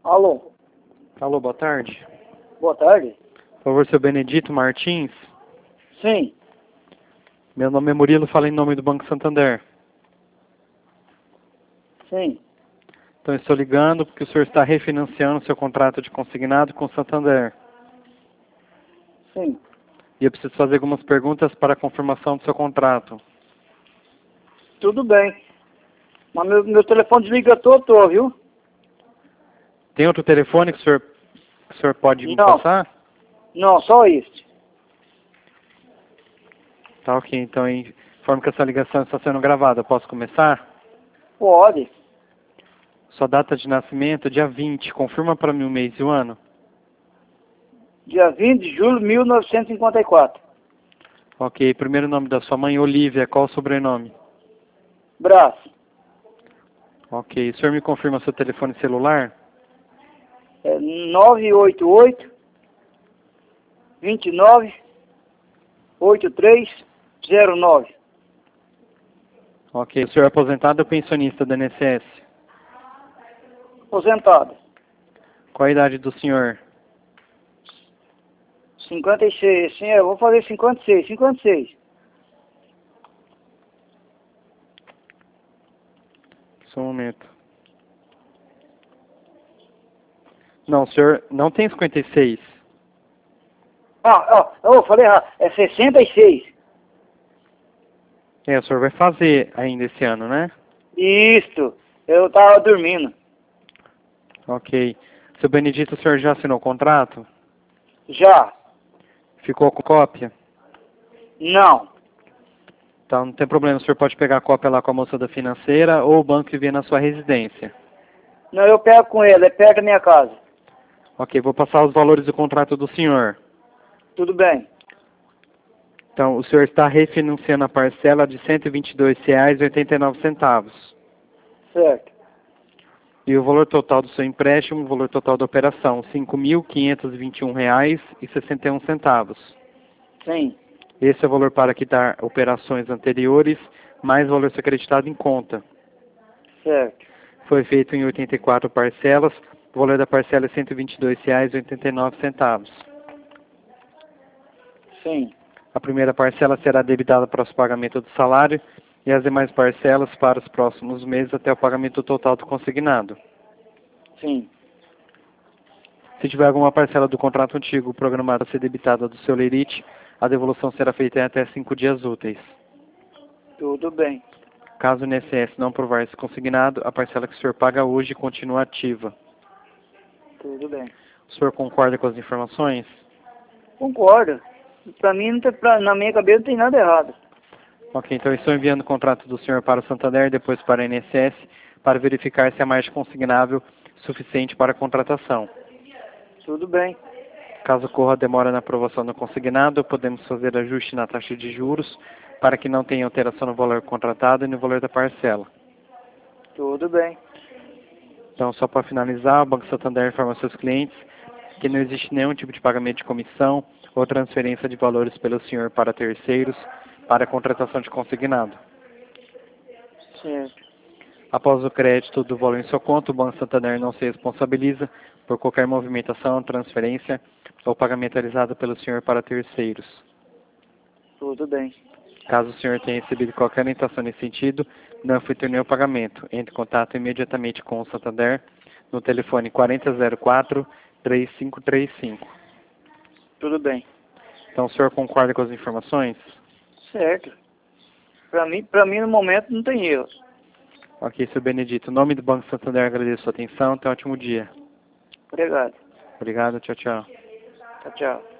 Alô, Alô, boa tarde. boa tarde. Por favor, seu Benedito Martins. Sim, Meu nome é Murilo, falo em nome do Banco Santander. sim. Então, estou ligando porque o senhor está refinanciando seu contrato de consignado com o Santander. Sim. E eu preciso fazer algumas perguntas para a confirmação do seu contrato. Tudo bem. Mas meu telefone desliga todo, viu? Tem outro telefone que o senhor pode me Não, passar? não, só este. Tá, ok. Então, informo que essa ligação está sendo gravada. Posso começar? Pode. Sua data de nascimento, dia 20. Confirma para mim o mês e o ano. Dia 20 de julho de 1954. Ok. Primeiro nome da sua mãe, Olívia. Qual o sobrenome? Brás. Ok. O senhor me confirma seu telefone celular? É 988 29 8309. Ok. O senhor é aposentado ou pensionista do INSS? Aposentado. Qual a idade do senhor? 56. Sim, eu vou fazer 56. 56. Só um momento. Não, o senhor não tem 56. Eu falei errado. É 66. É, o senhor vai fazer ainda esse ano, né? Isto. Eu tava dormindo. Ok. Seu Benedito, o senhor já assinou o contrato? Já. Ficou com cópia? Não. Então não tem problema, o senhor pode pegar a cópia lá com a moça da financeira ou o banco que vier na sua residência. Não, eu pego com ele. É perto da minha casa. Ok, vou passar os valores do contrato do senhor. Tudo bem. Então, o senhor está refinanciando a parcela de R$ 122,89. Certo. E o valor total do seu empréstimo, o valor total da operação, R$ 5.521,61. Sim. Esse é o valor para quitar operações anteriores, mais o valor ser acreditado em conta. Certo. Foi feito em 84 parcelas, o valor da parcela é R$ 122,89. Sim. A primeira parcela será debitada para o pagamento do salário e as demais parcelas para os próximos meses até o pagamento total do consignado. Sim. Se tiver alguma parcela do contrato antigo programada a ser debitada do seu lerite, a devolução será feita em até 5 dias úteis. Tudo bem. Caso o INSS não aprovar esse consignado, a parcela que o senhor paga hoje continua ativa. Tudo bem. O senhor concorda com as informações? Concordo. Pra mim, não tem, na minha cabeça não tem nada errado. Ok, então eu estou enviando o contrato do senhor para o Santander, depois para a INSS, para verificar se a margem consignável suficiente para a contratação. Tudo bem. Caso ocorra demora na aprovação do consignado, podemos fazer ajuste na taxa de juros para que não tenha alteração no valor contratado e no valor da parcela. Tudo bem. Então, só para finalizar, o Banco Santander informa seus clientes que não existe nenhum tipo de pagamento de comissão ou transferência de valores pelo senhor para terceiros para a contratação de consignado. Certo. Após o crédito do valor em sua conta, o Banco Santander não se responsabiliza por qualquer movimentação, transferência ou pagamento realizado pelo senhor para terceiros. Tudo bem. Caso o senhor tenha recebido qualquer orientação nesse sentido, não efetue nenhum pagamento. Entre em contato imediatamente com o Santander no telefone 4004-3535. Tudo bem. Então, o senhor concorda com as informações? Certo. Pra mim no momento não tem erro. Ok, seu Benedito. Em nome do Banco Santander, agradeço a sua atenção. Tenha um ótimo dia. Obrigado. Obrigado, tchau, tchau. Tchau, tchau.